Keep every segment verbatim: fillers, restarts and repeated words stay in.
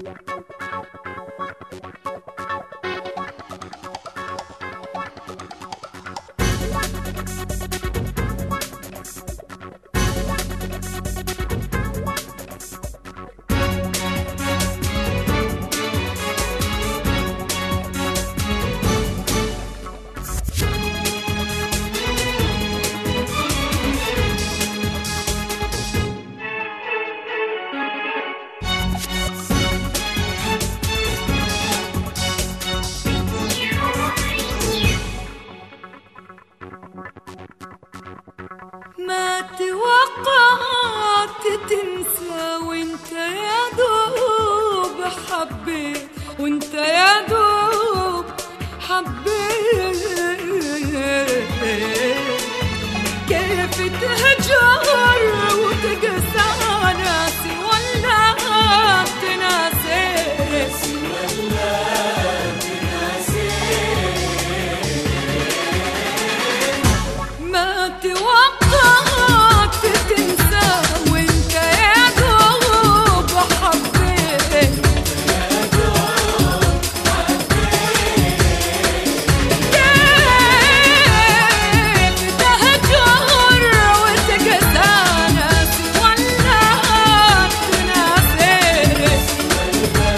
ما توقعت تنسى وانت يا دوب حبيت، وانت يا دوب حبيت. كيف تهجر وتقسى ناسي ولا تناسي، ولا تناسي. ما توقعت تنسى وانت يا دوب حبيت، يا دوب حبيت. كيف تهجر وتقسى ناسي ولا تناسي، ولا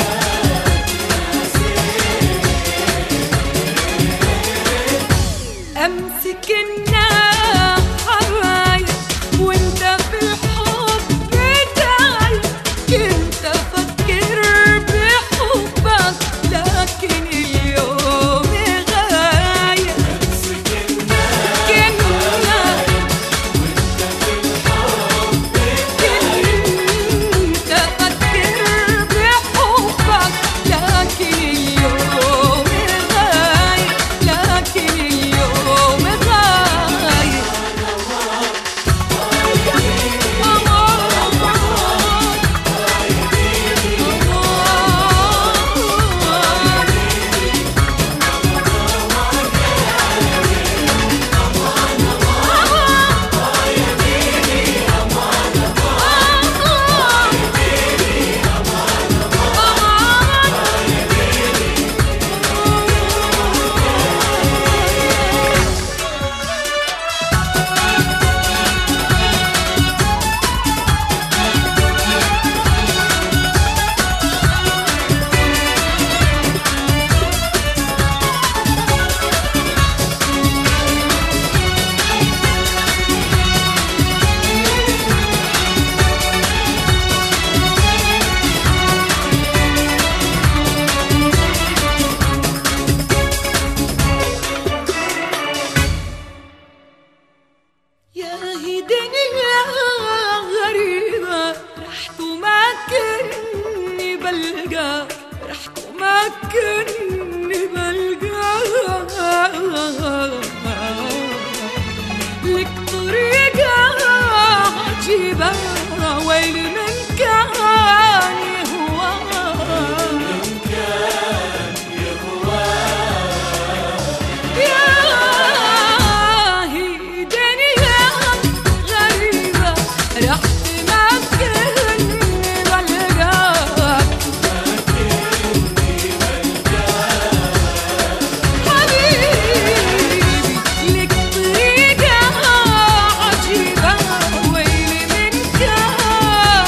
تناسي. امسك النار حبايب وانت في الحب بتاعي، كنت افكر بحبك لكن اليوم غايب. امسك النار حبايب وانت في الحب بتاعي، كنت افكر بحبك لكن اليوم غايب، لكن اليوم غايب. يا هي دنيا غريبة، رحت وما كني بلقاك، رحت وما كني بلقاك. لك طريقة عجيبة، ويلي من كان يهواك، يا هي دنيا غريبة، رحت ما كني بلقاك، حبيبي. لك طريقة عجيبة، ويلي من كان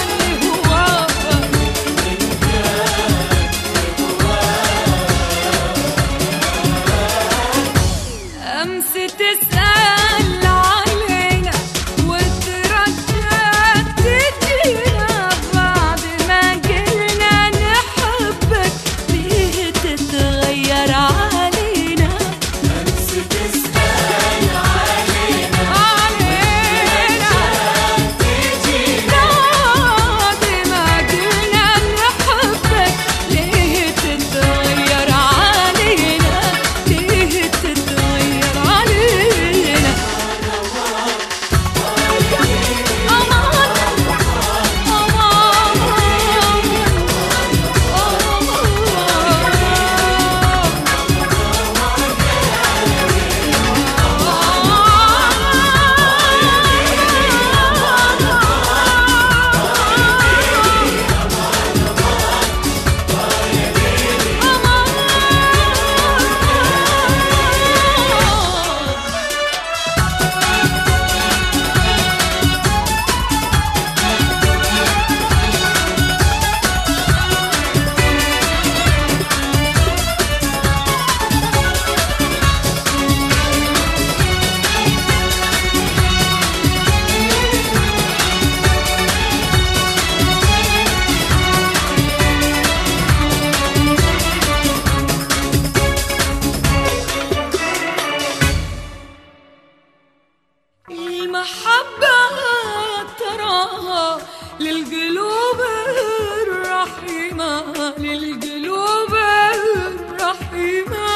الرحمة للقلوب الرحيمة